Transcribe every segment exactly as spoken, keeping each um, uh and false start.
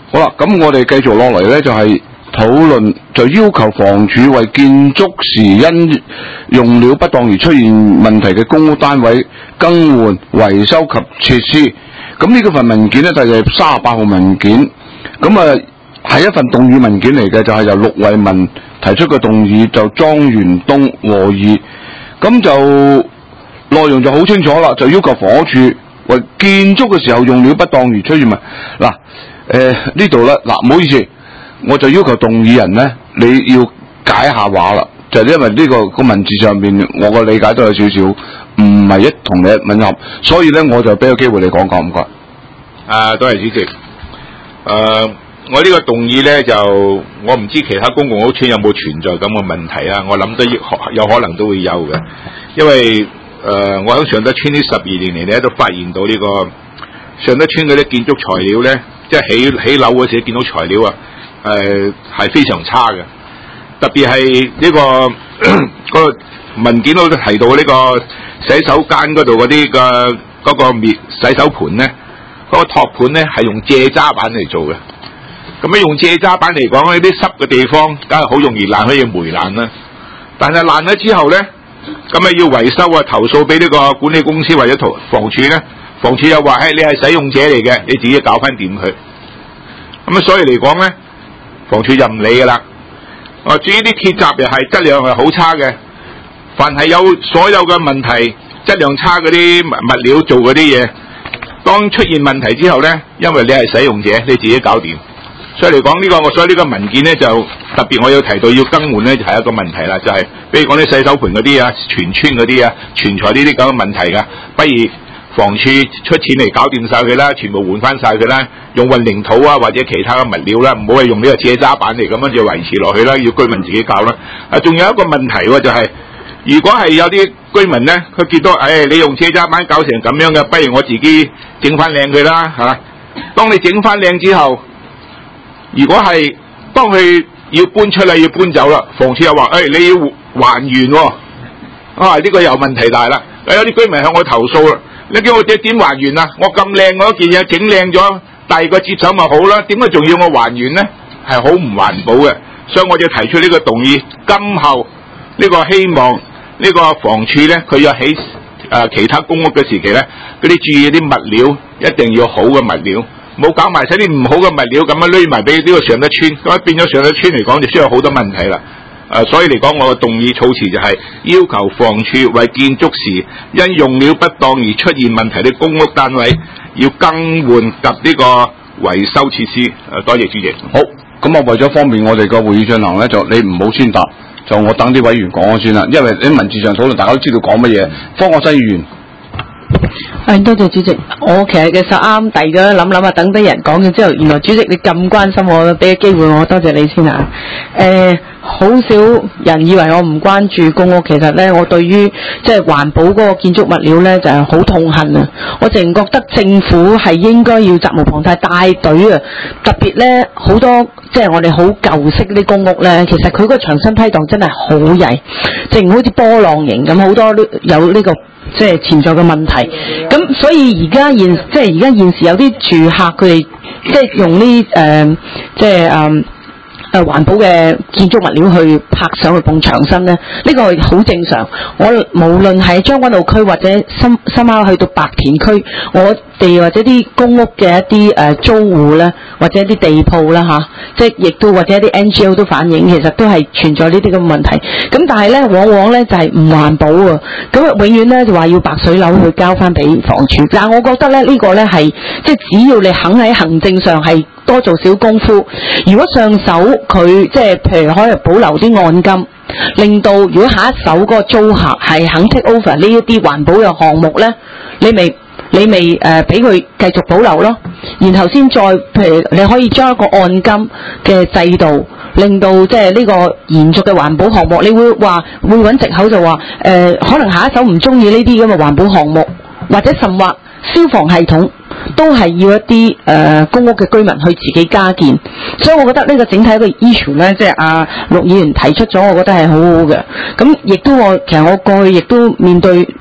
好啦，咁我哋繼續落嚟咧，就係、是、討論，就要求房署為建築時因用料不當而出現問題嘅公屋單位更換、維修及設施。咁呢個份文件咧，就係三十八號文件。咁啊，係一份動議文件嚟嘅，就係、是、由陸惠民提出嘅動議，就莊元東和議。咁就內容就好清楚啦，就要求房屋署為建築嘅時候用料不當而出現問嗱。誒、呃、呢度咧，嗱，唔好意思，我就要求動議人咧，你要解下話啦，就係、因為呢、這個個文字上面，我個理解都有少少唔係一同你一吻合，所以咧我就俾個機會你講講，唔該。 啊，多謝主席。誒、呃，我呢個動議咧就我唔知其他公共屋邨有冇存在咁嘅問題啊，我諗都有可能都會有嘅，因為誒、呃、我喺尚德邨呢十二年嚟咧都發現到呢、這個尚德邨嗰啲建築材料咧。即係起起樓嗰時見到材料啊，誒、呃、係非常差嘅，特別係呢個嗰個文件都提到呢個洗手間嗰度嗰啲嘅嗰個滅洗手盤咧，嗰、嗰個托盤咧係用蔗渣板嚟做嘅。咁樣用蔗渣板嚟講，呢啲濕嘅地方梗係好容易爛，可以霉爛啦。但係爛咗之後咧，咁啊要維修啊，投訴俾呢個管理公司或者同房署咧。房署又話：，誒，你係使用者嚟嘅，你自己搞翻掂佢。咁啊，所以嚟講咧，房署就唔理噶啦。啊，至於啲鐵閘又係質量係好差嘅，凡係有所有嘅問題，質量差嗰啲物料做嗰啲嘢，當出現問題之後咧，因為你係使用者，你自己搞掂。所以嚟講呢個，我所以呢個文件咧就特別我要提到要更換咧，就係一個問題啦，就係、是、比如講啲洗手盆嗰啲啊、全村嗰啲啊、全材呢啲咁嘅問題噶，不如房署出錢嚟搞掂晒佢啦，全部換翻晒佢啦，用混凝土啊或者其他嘅物料啦，唔好係用呢個蔗渣板嚟咁樣就維持落去啦，要居民自己搞啦。啊，仲有一個問題喎，就係、是、如果係有啲居民咧，佢見到誒、哎、你用蔗渣板搞成咁樣嘅，不如我自己整翻靚佢啦嚇。當你整翻靚之後，如果係當佢要搬出嚟要搬走啦，房署又話誒、哎、你要還原喎、哦，啊呢、這個又問題大啦。有啲居民向我投訴啦。你叫我點點還原啊？我咁靚嗰件嘢整靚咗，第二個接手咪好啦？點解仲要我還原呢？係好唔環保嘅，所以我就提出呢個動議。今後呢個希望呢個房署咧，佢要起誒、呃、其他公屋嘅時期咧，嗰啲注意啲物料一定要好嘅物料，冇搞埋晒啲唔好嘅物料咁樣攞埋俾呢個尚德邨，咁變咗尚德邨嚟講就需要好多問題啦。誒、呃，所以嚟講，我嘅動議措辭就係要求房署為建築時因用料不當而出現問題的公屋單位，要更換及呢個維修設施。誒、呃，多謝主席。 好，咁啊，為咗方便我哋個會議進行咧，就你唔好先答，就我等啲委員講咗先啦。因為喺文字上討論，大家都知道講乜嘢。方國珊議員。 係，多謝主席。我其實嘅實啱遞咗諗諗啊，等啲人講咗之後，原來主席你咁關心我，俾個機會我，多謝你先啊。誒、呃，好少人以為我唔關注公屋，其實咧，我對於即係環保嗰個建築物料咧，就係、是、好痛恨啊！我淨覺得政府係應該要責無旁貸帶隊啊！特別咧，好多即係我哋好舊式啲公屋咧，其實佢個牆身批盪真係好曳，正好似波浪形咁，好多都有呢、這個。即係潛在嘅問題，咁所以而家現即係而家現時有啲住客佢哋即係用呢誒、呃、即係誒誒環保嘅建築物料去拍上去埲牆身咧，呢、這個係好正常。我無論喺將軍澳區或者深深坑去到白田區，我哋或者啲公屋嘅一啲誒、呃、租戶咧，或者一啲地鋪啦嚇，即係亦都或者一啲 N G O 都反映，其實都係存在呢啲咁嘅問題。咁但係咧，往往咧就係唔環保啊！咁啊，永遠咧就話要白水樓去交翻俾房署。但係我覺得咧，呢、這個咧係即係只要你肯喺行政上係多做少功夫，如果上手佢即係譬如可以保留啲按金，令到如果下一手嗰個租客係肯 take over 呢一啲環保嘅項目咧，你咪你咪誒俾佢繼續保留咯，然後先再譬如你可以將一個按金嘅制度，令到即係呢個延續嘅環保項目，你會話會揾藉口就話誒、呃、可能下一手唔中意呢啲咁嘅環保項目，或者甚或消防系統都係要一啲誒、呃、公屋嘅居民去自己加建，所以我覺得呢個整體嘅 issue 咧，即係阿陸議員提出咗，我覺得係好好嘅。咁亦都我其實我過去亦都面對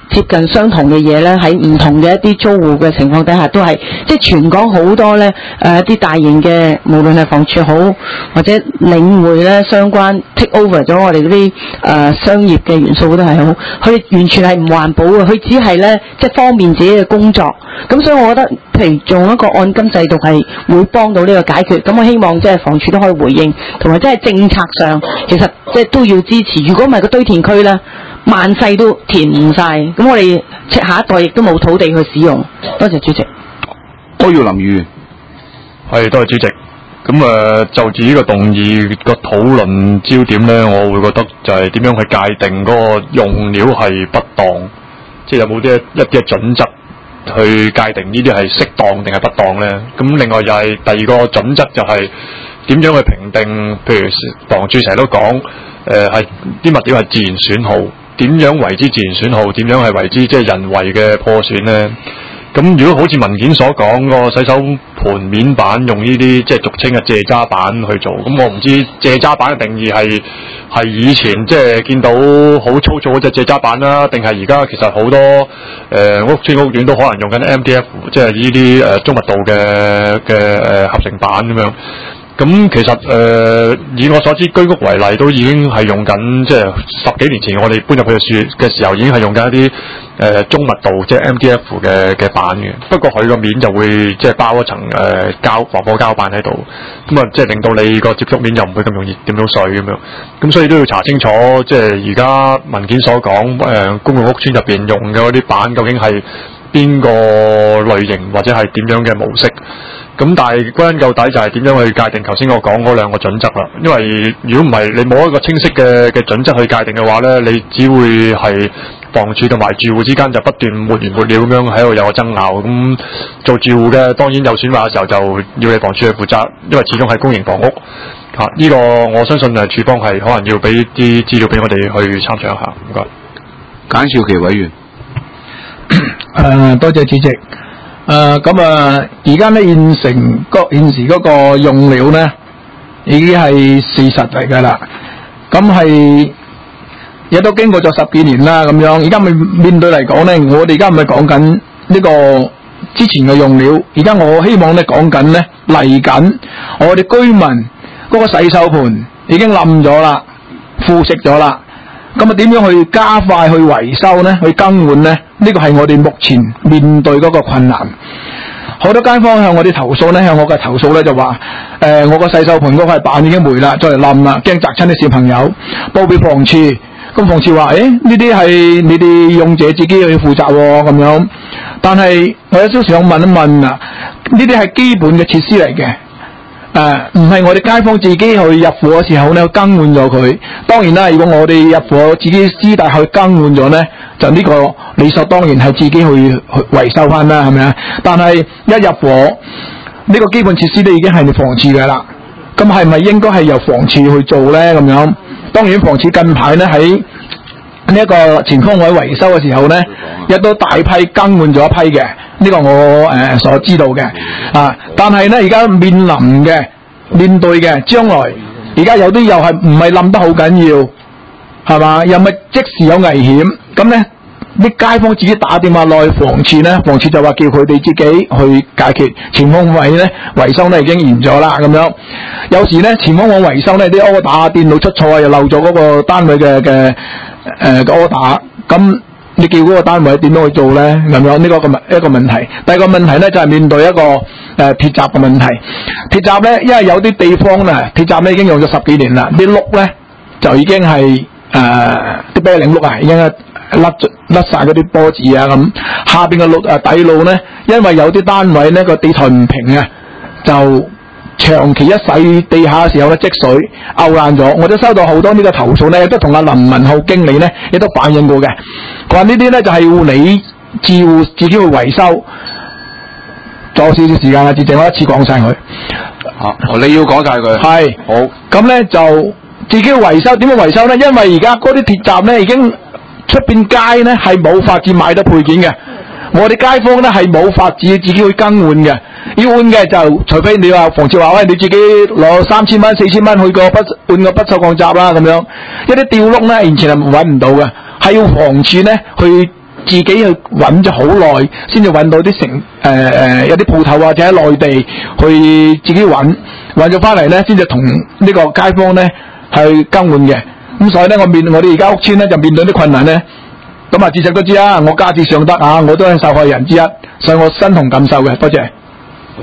接近相同嘅嘢咧，喺唔同嘅一啲租戶嘅情況底下，都係即係全港好多咧誒一啲大型嘅，無論係房署好或者領匯咧相關 take over 咗我哋嗰啲誒商業嘅元素都係好，佢哋完全係唔環保嘅，佢只係咧即係方便自己嘅工作。咁所以我覺得，譬如做一個按金制度係會幫到呢個解決。咁我希望即係房署都可以回應，同埋即係政策上其實即係都要支持。如果唔係個堆填區咧，萬世都填唔晒，咁我哋下一代亦都冇土地去使用。多謝主席。 柯耀林議員， 係多謝主席。咁誒、呃，就住呢個動議個討論焦點咧，我會覺得就係點樣去界定嗰個用料係不當，即係有冇啲一啲嘅準則去界定呢啲係適當定係不當咧？咁另外又係第二個準則就係點樣去評定？譬如房署成日都講誒係啲物料係自然損耗，點樣為之自然損耗？點樣係為之即係人為嘅破損咧？咁如果好似文件所講個洗手盤面板用呢啲即係俗稱嘅蔗渣板去做，咁我唔知蔗渣板嘅定義係係以前即係見到好粗糙嗰隻蔗渣板啦，定係而家其實好多誒、呃、屋邨屋苑都可能用緊 M D F， 即係呢啲誒中密度嘅嘅誒合成板咁樣。咁其實誒、呃、以我所知，居屋為例都已經係用緊，即係十幾年前我哋搬入去嘅嘅時候，已經係用緊一啲誒、呃、中密度即係 M D F 嘅嘅板嘅。不過佢個面就會即係包一層誒、呃、膠防火膠板喺度，咁啊即係令到你個接觸面又唔會咁容易掂到水咁樣。咁所以都要查清楚，即係而家文件所講誒、呃、公共屋邨入邊用嘅嗰啲板究竟係邊個類型或者係點樣嘅模式。咁但係歸根究底就係點樣去界定頭先我講嗰兩個準則啦。因為如果唔係你冇一個清晰嘅嘅準則去界定嘅話咧，你只會係房署同埋住戶之間就不斷沒完沒了咁樣喺度有個爭拗。咁做住戶嘅當然有損壞嘅時候就要你房署去負責，因為始終係公營房屋嚇。呢、啊這個我相信誒署方係可能要俾啲資料俾我哋去參詳一下。唔該。 簡少琪委員。 誒、呃，多謝主席。誒咁啊！而家咧現成個現時嗰個用料咧，已經係事實嚟㗎啦。咁係亦都經過咗十幾年啦，咁樣而家面面對嚟講咧，我哋而家唔係講緊呢個之前嘅用料，而家我希望咧講緊咧嚟緊，我哋居民嗰個洗手盆已經冧咗啦，腐蝕咗啦。咁啊，點樣去加快去維修呢？去更換呢？呢個係我哋目前面對嗰個困難。好多街坊向我哋投訴呢，向我嘅投訴呢就話：誒、呃，我個洗手盆嗰塊板已經霉啦，再嚟冧啦，驚砸親啲小朋友，報俾房署。咁房署話：誒，呢啲係你哋用者自己去負責喎，咁樣。但係我有少少想問一問啊，呢啲係基本嘅設施嚟嘅。誒，唔係、呃、我哋街坊自己去入伙嘅時候咧，更換咗佢。當然啦，如果我哋入伙自己私底去更換咗咧，就呢個理所當然係自己去去維修翻啦，係咪啊？但係一入伙，呢、這個基本設施都已經係你房署嘅啦。咁係咪應該係由房署去做咧？咁樣，當然房署近排咧喺呢一個前方位維修嘅時候咧，亦都大批更換咗一批嘅。呢個我誒、呃、所知道嘅啊，但係咧而家面臨嘅面對嘅將來，而家有啲又係唔係冧得好緊要，係嘛？又咪即時有危險，咁咧啲街坊自己打電話落去房署咧，房署就話叫佢哋自己去解決。前方位咧維修咧已經完咗啦，咁樣有時咧前方位維修咧啲 order 電腦出錯啊，又漏咗嗰個單位嘅嘅誒個 order， 咁。你叫嗰個單位點樣去做咧？咁樣呢個一個問一個問題。第二個問題咧就係、是、面對一個誒、呃、鐵閘嘅問題。鐵閘咧，因為有啲地方咧，鐵閘咧已經用咗十幾年啦，啲轆咧就已經係誒啲啤令轆啊，已經甩甩晒嗰啲波子啊咁。下邊嘅路誒底路咧，因為有啲單位咧個地台唔平啊，就長期一洗地下嘅時候咧積水勾爛咗，我都收到好多呢個投訴咧，都同阿林文浩經理咧亦都反映過嘅。佢話呢啲咧就係、是、要你自戶自己去維修，仲有少少時間啦，至剩我一次講晒佢。 好、啊，你要講晒佢。係好。咁咧就自己去維修，點樣維修咧？因為而家嗰啲鐵閘咧已經出邊街咧係冇法子買到配件嘅，我哋街坊咧係冇法子自己去更換嘅。要換嘅就除非你話房署話喂，你自己攞三千蚊、四千蚊去個不換個不鏽鋼閘啦咁樣，一啲吊轆咧完全係揾唔到嘅，係要房署咧去自己去揾咗好耐，先至揾到啲成誒誒有啲鋪頭或者喺內地去自己揾揾咗翻嚟咧，先至同呢個街坊咧去更換嘅。咁所以咧，我面我哋而家屋邨咧就面對啲困難咧。咁啊，志實都知啊，我家節上得啊，我都係受害人之一，所以我身同感受嘅。多謝。 好，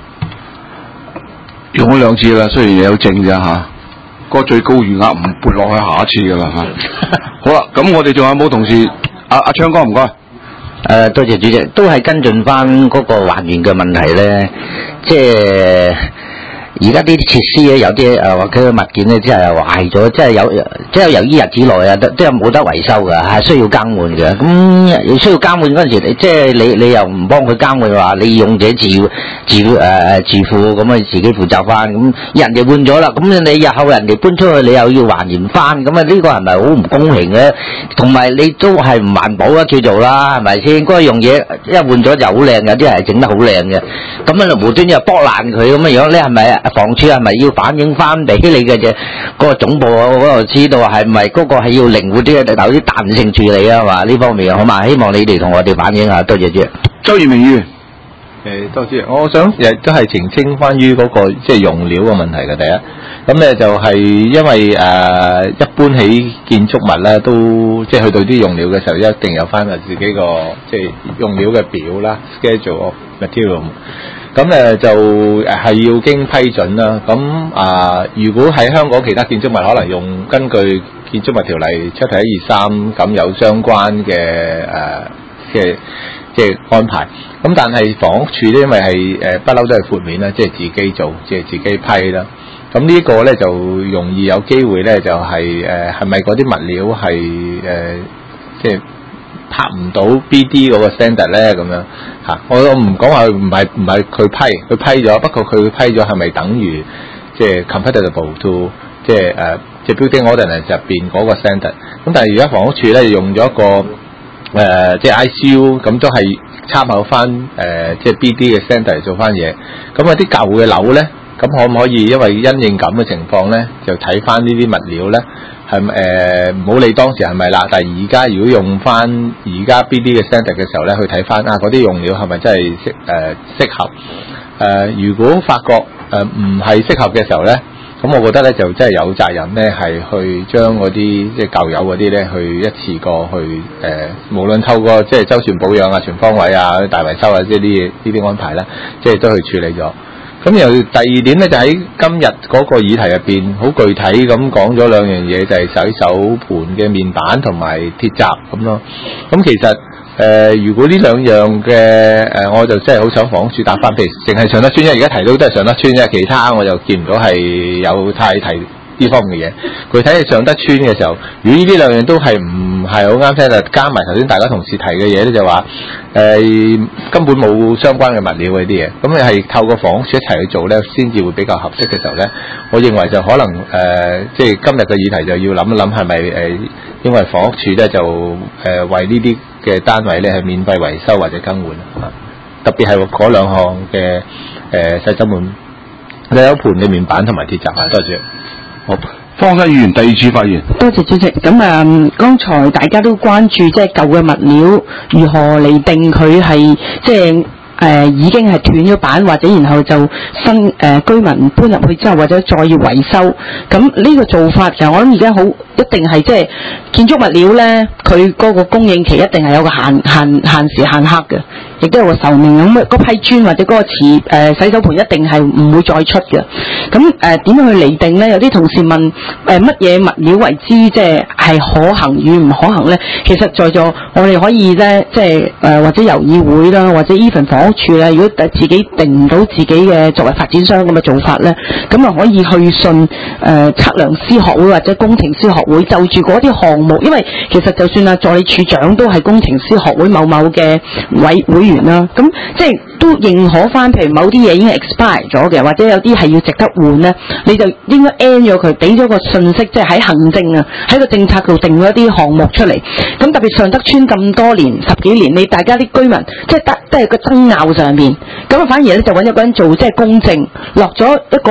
用咗兩次啦，雖然有證啫嚇，個最高餘額唔撥落去下一次噶啦嚇。好啦，咁我哋仲有冇同事？阿阿昌哥唔該。 誒、呃，多謝主席，都係跟進翻嗰個還原嘅問題咧，即係。而家呢啲設施咧，有啲誒或者物件咧，即係壞咗，即係有即係由於日子內啊，即係冇得維修㗎，係需要更換嘅。咁需要更換嗰陣時，即係你你又唔幫佢更換嘅話，你用者自自誒誒自負，咁啊自己負責翻。咁人哋換咗啦，咁你日後人哋搬出去，你又要還原翻，咁啊呢個係咪好唔公平嘅？同埋你都係唔環保啊，叫做啦，係咪先？嗰樣嘢一換咗就好靚，有啲係整得好靚嘅，咁啊無端又剝爛佢咁嘅樣咧，係咪？房署係咪要反映翻俾你嘅啫？嗰個總部嗰度知道係咪嗰個係要靈活啲嘅，有啲彈性處理啊嘛？呢方面好嘛？希望你哋同我哋反映下，多謝主席。 周賢明議員， 誒多謝，我想亦都係澄清關於嗰個即係用料嘅問題嘅。第一，咁咧就係因為誒、呃、一般起建築物咧，都即係去到啲用料嘅時候，一定有翻啊自己個即係用料嘅表啦 ，schedule of material。咁誒就誒係要經批准啦。咁啊、呃，如果喺香港其他建築物可能用根據建築物條例七一二三咁有相關嘅誒嘅即係安排。咁但係房屋署咧，因為係誒不嬲都係豁免啦，即係自己做，即係自己批啦。咁呢個咧就容易有機會咧，就係誒係咪嗰啲物料係誒、呃、即係拍唔到 B D 嗰個 standard 咧咁樣嚇，我我唔講話唔係唔係佢批，佢批咗，不過佢批咗係咪等於即係 compatible to 即係誒即係 building ordinance 入邊嗰個 standard？ 咁但係而家房屋署咧用咗一個誒、呃、即係 I C U， 咁都係參考翻誒、呃、即係 B D 嘅 standard 嚟做翻嘢。咁啊啲舊嘅樓咧，咁可唔可以因為因應咁嘅情況咧，就睇翻呢啲物料咧？係誒唔好理當時係咪啦，但係而家如果用翻而家 B D 嘅 standard 嘅時候咧，去睇翻啊嗰啲用料係咪真係適誒適合？誒、呃、如果發覺誒唔係適合嘅時候咧，咁我覺得咧就真係有責任咧係去將嗰啲即係舊有嗰啲咧去一次過去誒、呃，無論透過即係周全保養啊、全方位啊、大維修啊，即係啲呢啲安排啦，即係都去處理咗。咁又第二點咧，就喺今日嗰個議題入邊，好具體咁講咗兩樣嘢，就係、是、洗手盤嘅面板同埋鐵閘咁咯。咁其實誒、呃，如果呢兩樣嘅誒、呃，我就真係好想房屋署打翻，譬如淨係上德邨，因為而家提到都係上德邨啫，其他我就見唔到係有太提呢方面嘅嘢。具體係上德邨嘅時候，如果呢兩樣都係唔係好啱聽，就加埋頭先大家同事提嘅嘢咧，就話。誒、呃、根本冇相關嘅物料嗰啲嘢，咁你係透過房屋署一齊去做咧，先至會比較合適嘅時候咧，我認為就可能誒、呃，即係今日嘅議題就要諗一諗係咪誒，因為房屋署咧就誒、呃、為呢啲嘅單位咧係免費維修或者更換啊，特別係嗰兩項嘅誒洗手盤、洗手盤嘅面板同埋鐵閘啊，多謝。好。 方生議員第二次發言。 多謝主席。咁啊，剛才大家都關注即係舊嘅物料如何嚟定佢係即係。誒、呃、已經係斷咗板，或者然後就新誒、呃、居民搬入去之後，或者再要維修。咁呢個做法其實我諗而家好一定係即係建築物料咧，佢嗰個供應期一定係有個限限限時限刻嘅，亦都有個壽命。咁嗰批磚或者嗰個瓷誒、呃、洗手盤一定係唔會再出嘅。咁誒點樣去釐定咧？有啲同事問誒乜嘢物料為之即係係可行與唔可行咧？其實在座我哋可以咧，即係誒、呃、或者由議會啦，或者 even 房屋處咧，如果自己定唔到自己嘅作為發展商咁嘅做法咧，咁啊可以去信誒、呃、測量師學會或者工程師學會，就住嗰啲項目，因為其實就算啊助理處長都係工程師學會某某嘅委會員啦，咁即係都認可翻，譬如某啲嘢已經 expire 咗嘅，或者有啲係要值得換咧，你就應該 end 咗佢，俾咗個信息，即係喺行政啊，喺個政策度定咗一啲項目出嚟。咁特別上德邨咁多年十幾年，你大家啲居民即係得都係個爭拗上面，咁啊反而咧就揾一個人做即係公證，落咗一個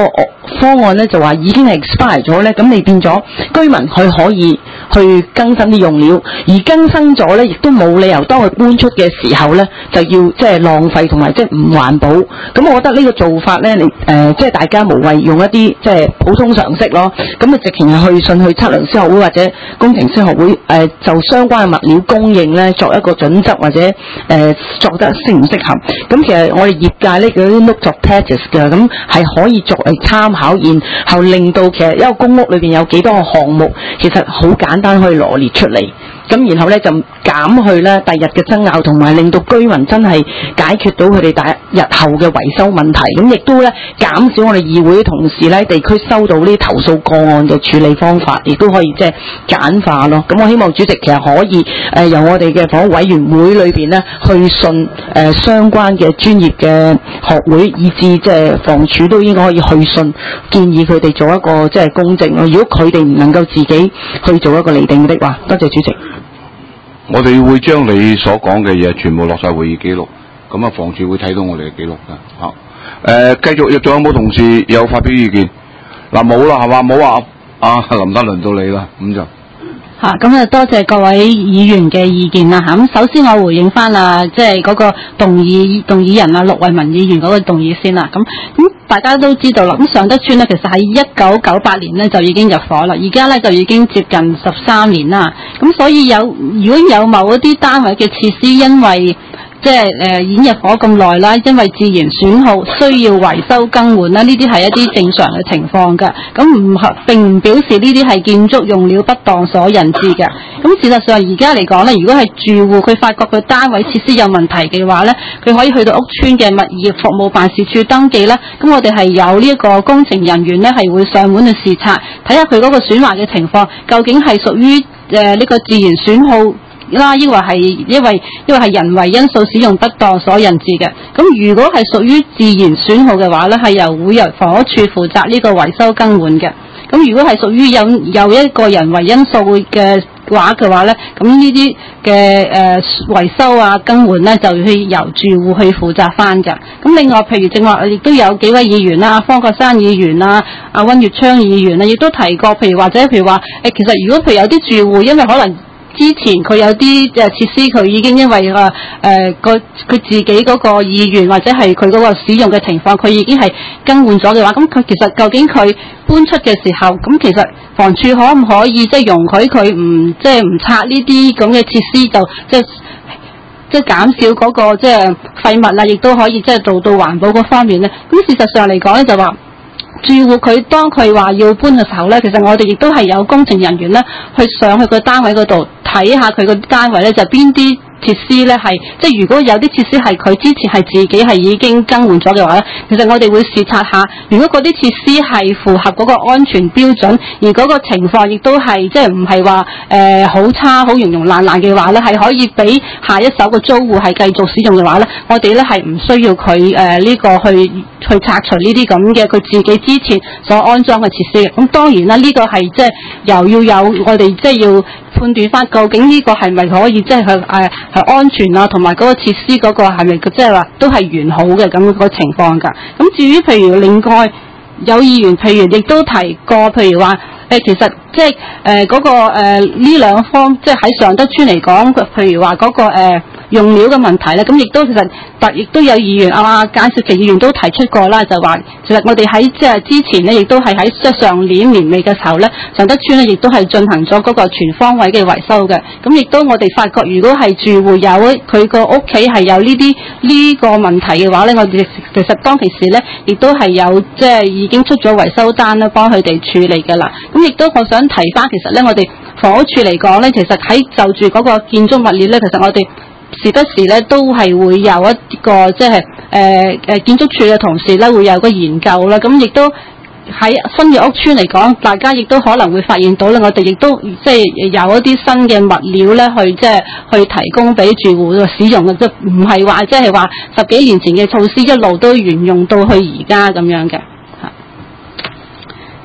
方案咧就話已經係 expire 咗咧，咁你變咗居民佢可以去更新啲用料，而更新咗咧亦都冇理由當佢搬出嘅時候咧就要即係浪費同埋即係唔環保。咁我覺得呢個做法咧，你誒即係大家無謂用一啲即係普通常識咯。咁啊直情係去信去測量師學會或者工程師學會誒、呃、就相關嘅物料供應咧作一個準則或者誒、呃、作得適唔適合。咁其實我哋業界咧嗰啲 note of pledges 嘅，咁係可以作為參考，然後令到其實一個公屋裏邊有幾多個項目，其實好簡單可以羅列出嚟。咁然後咧就減去咧第日嘅爭拗，同埋令到居民真係解決到佢哋第日後嘅維修問題。咁亦都咧減少我哋議會同事咧地區收到呢啲投訴個案嘅處理方法，亦都可以即係簡化咯。咁我希望主席其實可以誒、呃、由我哋嘅房屋委員會裏邊咧去信誒、呃、相關嘅專業嘅學會，以至即係房署都應該可以去信建議佢哋做一個即係公正咯。如果佢哋唔能夠自己去做一個釐定的話，多謝主席。 我哋會將你所講嘅嘢全部落晒會議記錄，咁啊房署會睇到我哋嘅記錄㗎。好，誒繼續，仲有冇同事有發表意見？嗱冇啦，係嘛？冇話啊，林德輪到你啦，咁就嚇，咁啊多謝各位議員嘅意見啦嚇。咁首先我回應翻啊，即係嗰個動議動議人啊，陸惠民議員嗰個動議先啦。咁咁大家都知道啦，咁尚德邨咧其實喺一九九八年咧就已經入伙啦，而家咧就已經接近十三年啦。咁所以有如果有某一啲單位嘅設施因為即係誒已經入伙咁耐啦，因為自然損耗需要維修更換啦，呢啲係一啲正常嘅情況嘅。咁唔並唔表示呢啲係建築用料不當所引致嘅。咁事實上而家嚟講咧，如果係住戶佢發覺佢單位設施有問題嘅話咧，佢可以去到屋邨嘅物業服務辦事處登記啦。咁我哋係有呢一個工程人員咧係會上門去視察，睇下佢嗰個損壞嘅情況究竟係屬於誒呢個自然損耗啦，抑或係因為因為係人為因素使用不當所引致嘅。咁如果係屬於自然損耗嘅話咧，係由會由房屋處負責呢個維修更換嘅。咁如果係屬於有有一個人為因素嘅話嘅話咧，咁呢啲嘅誒維修啊更換咧就要由住戶去負責翻㗎。咁另外譬如正話亦都有幾位議員啦，方國珊議員啦、阿溫月昌議員啦，亦都提過，譬如或者譬如話誒，其實如果譬如有啲住戶因為可能之前佢有啲誒設施，佢已經因為誒誒個佢自己嗰個意願或者係佢嗰個使用嘅情況，佢已經係更換咗嘅話，咁佢其實究竟佢搬出嘅時候，咁其實房署可唔可以即係容許佢唔即係唔拆呢啲咁嘅設施，就即係即係減少嗰個即係廢物啦，亦都可以即係做到環保嗰方面咧？咁事實上嚟講咧，就話住戶佢當佢話要搬嘅時候咧，其實我哋亦都係有工程人員咧去上去個單位嗰度睇下佢個單位咧就邊啲設施咧係即係如果有啲設施係佢之前係自己係已經更換咗嘅話咧，其實我哋會視察下，如果嗰啲設施係符合嗰個安全標準，而嗰個情況亦都係即係唔係話誒好差好溶溶爛爛嘅話咧，係可以俾下一手嘅租戶係繼續使用嘅話咧，我哋咧係唔需要佢誒呢個去去拆除呢啲咁嘅佢自己之前所安裝嘅設施嘅。咁當然啦，呢、這個係即係又要有我哋即係要判斷翻究竟呢個係咪可以即係去誒係安全啊，同埋嗰個設施嗰個係咪即係話都係完好嘅咁個情況㗎。咁至於譬如另外有議員譬如亦都提過，譬如話誒、呃、其實即係誒嗰個誒呢兩方即係喺尚德邨嚟講，譬如話嗰、那個、呃、用料嘅問題咧，咁亦都其實特亦都有議員啊，簡少琪議員都提出過啦，就話其實我哋喺即係之前咧，亦都係喺即係上年年尾嘅時候咧，尚德邨咧亦都係進行咗嗰個全方位嘅維修嘅。咁亦都我哋發覺，如果係住戶有佢個屋企係有呢啲呢個問題嘅話咧，我哋其實當其時咧，亦都係有即係已經出咗維修單啦，幫佢哋處理㗎啦。咁亦都我想提翻，其實咧我哋房屋處嚟講咧，其實喺就住嗰個建築物料咧，其實我哋時不時咧都係會有一個即係誒誒建築處嘅同事咧會有個研究啦，咁亦都喺新嘅屋邨嚟講，大家亦都可能會發現到咧，我哋亦都即係有一啲新嘅物料咧去即係去提供俾住戶使用嘅，即唔係話即係話十幾年前嘅措施一路都沿用到去而家咁樣嘅。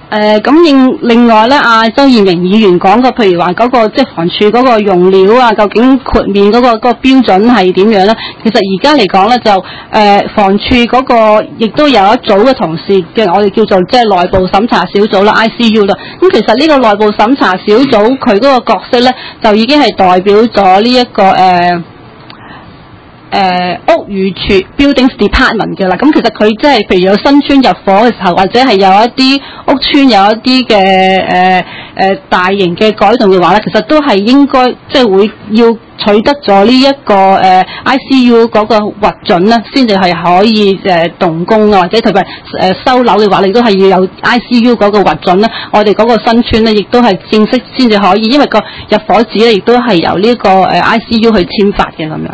誒咁另另外咧，阿周燕明議員講過，譬如話嗰、那個即係房署嗰個用料啊，究竟豁免嗰、那個嗰、那個標準係點樣咧？其實而家嚟講咧，就誒、呃、房署嗰個亦都有一組嘅同事嘅，我哋叫做即係內部審查小組啦 ，I C U 啦。咁其實呢個內部審查小組佢嗰個角色咧，就已經係代表咗呢一個誒。呃誒、呃、屋宇署 Buildings Department 嘅啦，咁其實佢即係譬如有新村入伙嘅時候，或者係有一啲屋村有一啲嘅誒誒大型嘅改動嘅話咧，其實都係應該即係會要取得咗呢一個誒、呃、I C U 嗰個核准咧，先至係可以誒、呃、動工啊，或者特別誒收樓嘅話，你都係要有 I C U 嗰個核准咧。我哋嗰個新村咧，亦都係正式先至可以，因為個入伙紙咧，亦都係由呢個誒 I C U 去簽發嘅咁樣。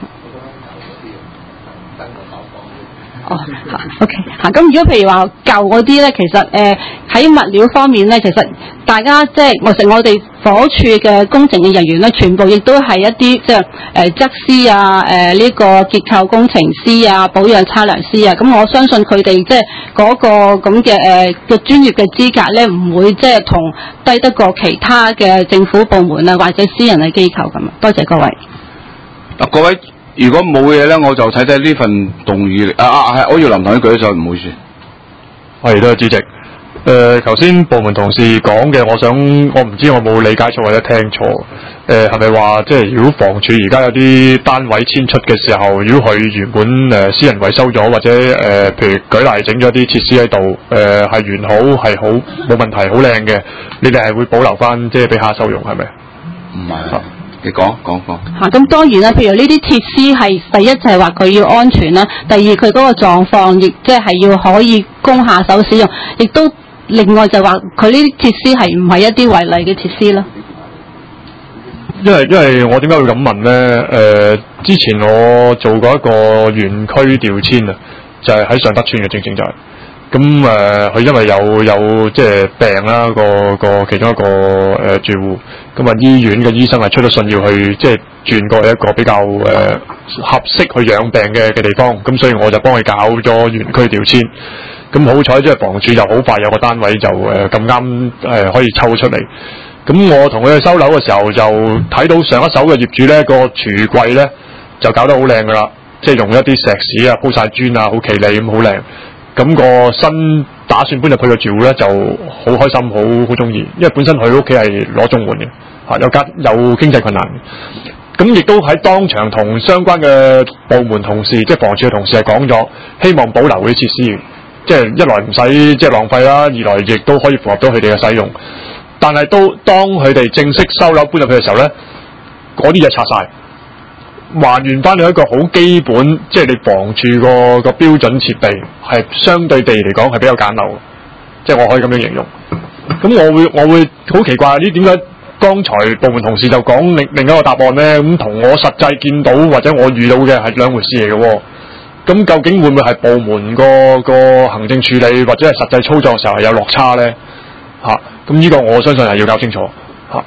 哦，嚇 ，OK， 嚇，咁如果譬如話舊嗰啲咧，其實誒喺、呃、物料方面咧，其實大家即係我成我哋火署嘅工程嘅人員咧，全部亦都係一啲即係誒則師啊，誒、呃、呢、這個結構工程師啊，保養測量師啊，咁我相信佢哋即係嗰個咁嘅誒嘅專業嘅資格咧，唔會即係同低得過其他嘅政府部門啊或者私人嘅機構咁啊。多謝各位。 啊，各位。如果冇嘢咧，我就睇睇呢份動議。啊啊係，我要林同你舉手，唔好意思。 係，多謝主席。誒、呃，頭先部門同事講嘅，我想我唔知我冇理解錯或者聽錯。誒、呃，係咪話即係如果房署而家有啲單位遷出嘅時候，如果佢原本誒、呃、私人維修咗，或者誒、呃、譬如舉例整咗啲設施喺度，誒、呃、係完好係好冇問題好靚嘅，你哋係會保留翻即係俾下收用係咪？ 唔係。你講講講嚇，咁、啊、當然啦。譬如呢啲設施係第一就係話佢要安全啦，第二佢嗰個狀況亦即係要可以供下手使用，亦都另外就話佢呢啲設施係唔係一啲違例嘅設施啦。 因為因為我點解會咁問咧？誒、呃，之前我做過一個園區調遷啊，就係、是、喺尚德邨嘅，正正就係、是。咁誒，佢、呃、因為有有即係病啦，個個其中一個誒、呃、住戶，咁啊醫院嘅醫生係出咗信要去即係轉過一個比較誒、呃、合適去養病嘅嘅地方，咁所以我就幫佢搞咗園區調遷。咁好彩即係房署就好快有個單位就誒咁啱誒可以抽出嚟。咁我同佢去收樓嘅時候就睇到上一手嘅業主咧、個廚櫃咧就搞得好靚噶啦，即係用一啲石屎啊鋪晒磚啊，好企理咁好靚。咁個新打算搬入去嘅住戶咧就好開心，好好中意，因為本身佢屋企係攞綜援嘅，嚇有家有經濟困難。咁亦都喺當場同相關嘅部門同事，即係房署嘅同事係講咗，希望保留嗰啲設施，即係一來唔使即係浪費啦，二來亦都可以符合到佢哋嘅使用。但係都當佢哋正式收樓搬入去嘅時候咧，嗰啲嘢拆晒。還原翻你一個好基本，即係你房署個個標準設備係相對地嚟講係比較簡陋，即係我可以咁樣形容。咁我會我會好奇怪，呢點解剛才部門同事就講另另一個答案咧？咁同我實際見到或者我遇到嘅係兩回事嚟嘅喎。咁究竟會唔會係部門個個行政處理或者係實際操作嘅時候係有落差咧？嚇、啊，咁呢個我相信係要搞清楚嚇。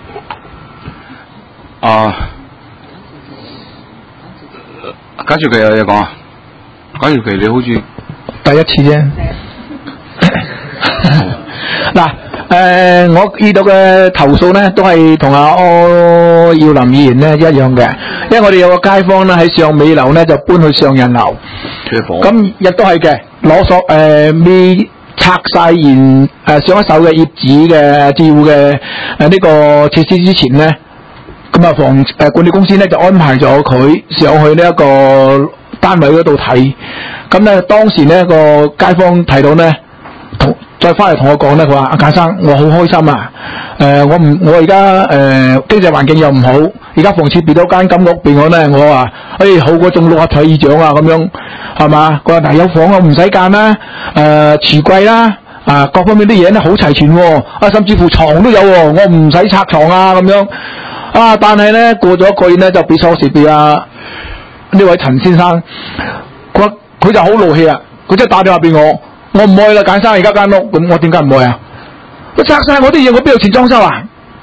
啊。簡兆琪有嘢講啊！簡兆琪你好似第一次啫。嗱，誒，我遇到嘅投訴咧，都係同阿柯耀林議員咧一樣嘅，因為我哋有個街坊咧喺上尾樓咧就搬去上人樓，咁亦都係嘅，攞所誒未拆晒完誒上一手嘅業主嘅住戶嘅誒呢個設施之前咧。咁啊，房誒、呃、管理公司咧就安排咗佢上去呢一個單位嗰度睇。咁咧當時呢個街坊睇到咧，同再翻嚟同我講咧，佢話阿簡生，我好開心啊！誒、呃，我唔我而家誒經濟環境又唔好，而家房署俾咗間金屋俾我咧，我話誒好過中六合彩二獎啊咁樣，係嘛？佢話嗱有房我唔使間啦，誒廚櫃啦，啊各方面啲嘢咧好齊全喎，啊甚至乎床都有喎，我唔使拆床啊咁樣。啊！但係咧過咗一個月咧，就俾鎖匙俾啊呢位陳先生，佢佢就好怒氣啊！佢即係打電話俾我，我唔愛啦，簡生而家間屋，咁我點解唔愛啊？佢拆晒我啲嘢，我邊有錢裝修啊？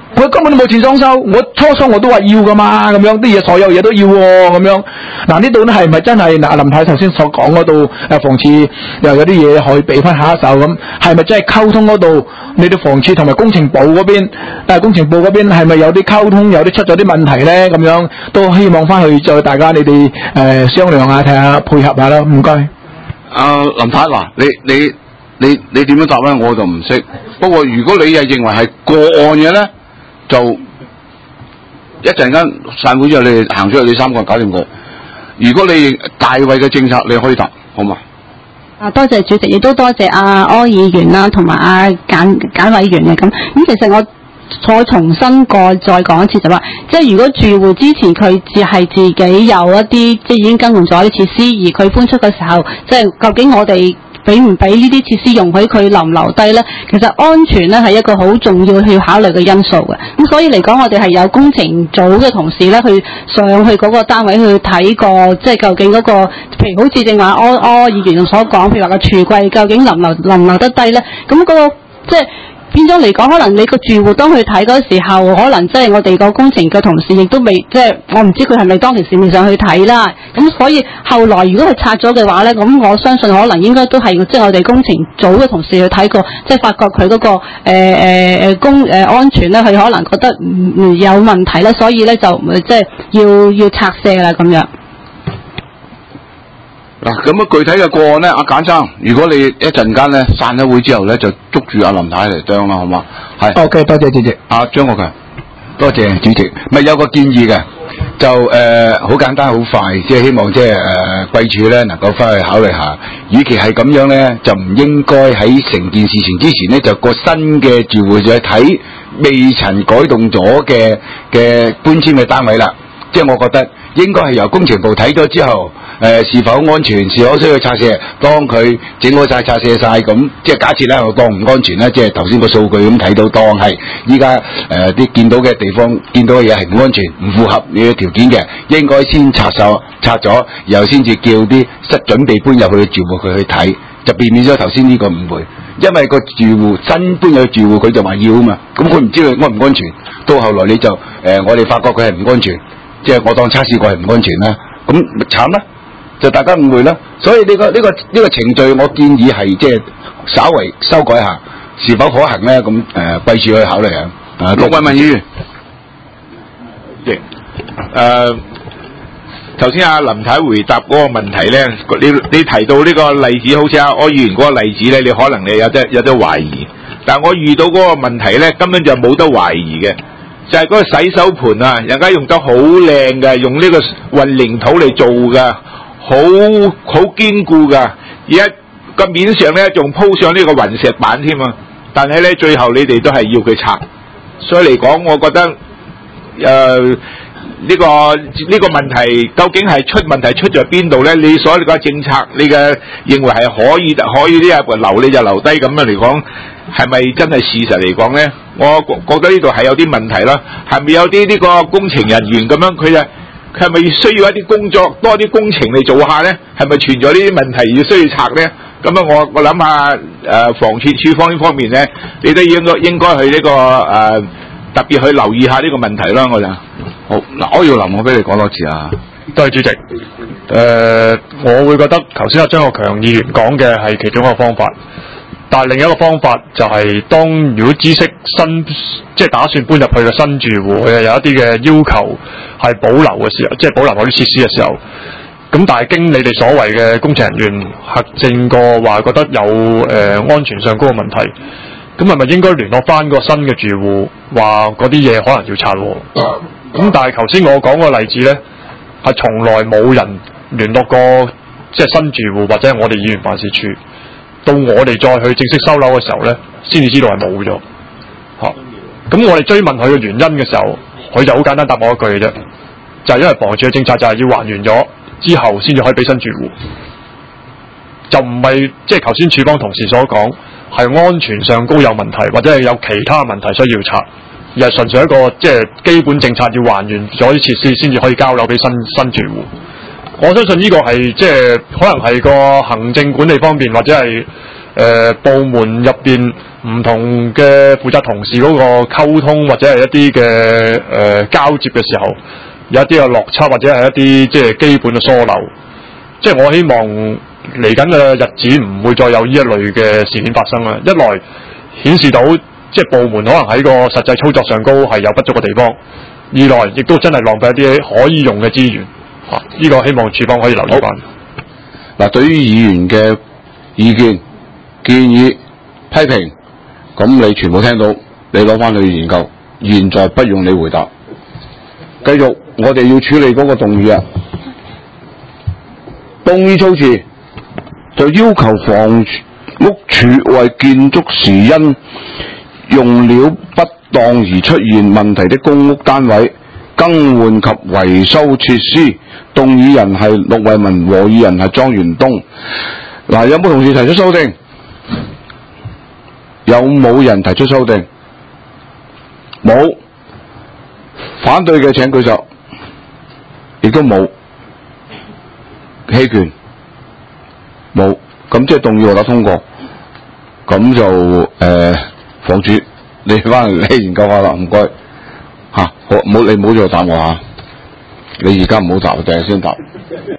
佢根本都冇錢裝修，我初初我都話要噶嘛，咁樣啲嘢所有嘢都要喎，咁樣嗱呢度咧係咪真係嗱林太頭先所講嗰度誒房署又有啲嘢可以俾翻下一手咁，係咪真係溝通嗰度你哋房署同埋工程部嗰邊誒工程部嗰邊係咪有啲溝通有啲出咗啲問題咧？咁樣都希望翻去再大家你哋誒、呃、商量下睇下配合下啦，唔該。 阿、呃、林太嗱，你你你你點樣答咧？我就唔識。不過如果你係認為係個案嘅咧，就一陣間散會之後，你哋行出去，你三個人搞掂佢。如果你大衛嘅政策，你可以答，好嘛？ 啊，多謝主席，亦都多謝阿柯議員啦，同埋阿簡簡委員嘅咁。咁其實我再重新過再講一次就話，即係如果住戶之前佢只係自己有一啲即係已經更換咗啲設施，而佢搬出嘅時候，即係究竟我哋俾唔俾呢啲設施容許佢留唔留低咧？其實安全咧係一個好重要去考慮嘅因素嘅。咁所以嚟講，我哋係有工程組嘅同事咧去上去嗰個單位去睇過，即係究竟嗰個，譬如好似正話柯柯議員所講，譬如話個櫥櫃究竟留唔留留唔留得低咧？咁嗰個即係。變咗嚟講，可能你個住戶當去睇嗰時候，可能即係我哋個工程嘅同事亦都未，即係我唔知佢係咪當其時未上去睇啦。咁所以後來如果佢拆咗嘅話咧，咁我相信可能應該都係即係我哋工程組嘅同事去睇過，即係發覺佢嗰、嗰個誒誒誒工誒安全咧，佢可能覺得唔、嗯、有問題啦，所以咧就即係要要拆卸啦咁樣。 嗱，咁啊具體嘅個案咧，阿簡生，如果你一陣間咧散咗會之後咧，就捉住阿林太嚟啄啦，好嘛？係。 OK，多謝主席。 阿張國強， 多謝主席。咪有個建議嘅，就誒好、呃、簡單好快，即係希望即係誒貴署咧能夠翻去考慮下。與其係咁樣咧，就唔應該喺成件事情之前咧，就個新嘅住戶就去睇未曾改動咗嘅嘅搬遷嘅單位啦。即係我覺得應該係由工程部睇咗之後。誒、呃、是否安全？是否需要拆卸？當佢整好晒、拆卸晒咁，即係假設咧，我當唔安全咧，即係頭先個數據咁睇到，當係依家誒啲見到嘅地方、見到嘅嘢係唔安全、唔符合你嘅條件嘅，應該先拆手拆咗，然後先至叫啲失準備搬入去嘅住戶佢去睇，就避免咗頭先呢個誤會。因為個住戶新搬入去住戶佢就話要啊嘛，咁佢唔知佢安唔安全，到後來你就誒、呃、我哋發覺佢係唔安全，即係我當測試過係唔安全啦，咁咪慘啦。就大家誤會啦，所以呢、這個呢、這個呢、這個程序，我建議係即係稍微修改下，是否可行咧？咁誒，貴署去考慮下。啊，陸偉文議員， 亦誒頭先阿林太回答嗰個問題咧，你你提到呢個例子，好似阿柯議員嗰個例子咧，你可能你有得有得懷疑，但係我遇到嗰個問題咧，根本就冇得懷疑嘅，就係、是、嗰個洗手盆啊，人家用得好靚嘅，用呢個混凝土嚟做嘅。好好堅固噶，而家個面上咧仲鋪上呢個雲石板添啊！但係咧最後你哋都係要佢拆，所以嚟講，我覺得誒呢、呃這個呢、這個問題究竟係出問題出在邊度咧？你所有個政策，你嘅認為係可以可以呢一留你就留低咁樣嚟講，係咪真係事實嚟講咧？我覺得呢度係有啲問題啦，係咪有啲呢個工程人員咁樣佢就？佢係咪需要一啲工作多啲工程嚟做下咧？係咪存在呢啲問題要需要拆咧？咁啊，我我諗下誒房署署方呢方面咧，你都應該應該去呢、這個誒、呃、特別去留意下呢個問題啦。我就好嗱，柯耀林，我俾你講多次啊。 多謝主席。誒、呃，我會覺得頭先阿張國強議員講嘅係其中一個方法。但係另一個方法就係，當如果知悉新即係打算搬入去嘅新住戶，佢係有一啲嘅要求係保留嘅時候，即係保留嗰啲設施嘅時候，咁但係經你哋所謂嘅工程人員核證過話覺得有誒、呃、安全上嗰個問題，咁係咪應該聯絡翻個新嘅住戶，話嗰啲嘢可能要拆？咁但係頭先我講個例子呢，係從來冇人聯絡過即係新住戶或者係我哋議員辦事處。到我哋再去正式收樓嘅時候咧，先至知道係冇咗。嚇、啊，咁我哋追問佢嘅原因嘅時候，佢就好簡單答我一句嘅啫，就係、是、因為房署嘅政策就係要還原咗之後先至可以俾新住戶，就唔係即係頭先署方同事所講係安全上高有問題，或者係有其他問題需要拆，而係純粹一個即係基本政策要還原咗啲設施先至可以交樓俾新新住戶。我相信呢個係即係可能係個行政管理方面，或者係誒、 呃、部門入邊唔同嘅負責同事嗰個溝通或者係一啲嘅誒交接嘅時候，有一啲嘅落差或者係一啲即係基本嘅疏漏。即係我希望嚟緊嘅日子唔會再有呢一類嘅事件發生啦。一來顯示到即係部門可能喺個實際操作上高係有不足嘅地方，二來亦都真係浪費一啲可以用嘅資源。啊，呢、這個希望處方可以留意翻。 嗱，對於議員嘅意見、建議、批評，咁你全部聽到，你攞翻去研究。現在不用你回答。繼續，我哋要處理嗰個動議啊。動議措辭就要求房屋署為建築時因用料不當而出現問題的公屋單位更換及維修設施。動議人係陸惠民，和議人係莊元東。嗱，有冇同事提出修訂？有冇人提出修訂？冇。反對嘅請舉手。亦都冇。棄權。冇。咁即係動議獲得通過。咁就誒、呃，房主你翻嚟你研究下啦，唔該。吓、啊，好，冇你唔好再答我吓。你而家唔好答，第日先答。